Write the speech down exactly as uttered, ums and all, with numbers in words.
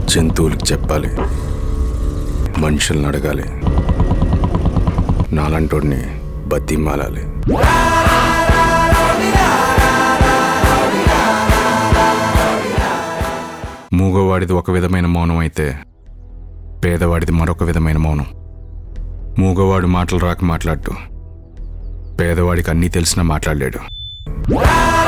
జంతువులకు చెప్పాలి, మనుషులను అడగాలి, నాలంటోడిని బతిమాలాలి. మూగవాడిది ఒక విధమైన మౌనం అయితే పేదవాడిది మరొక విధమైన మౌనం. మూగవాడు మాటలు రాక మాట్లాడుతూ పేదవాడికి అన్నీ తెలిసినా మాట్లాడలేడు.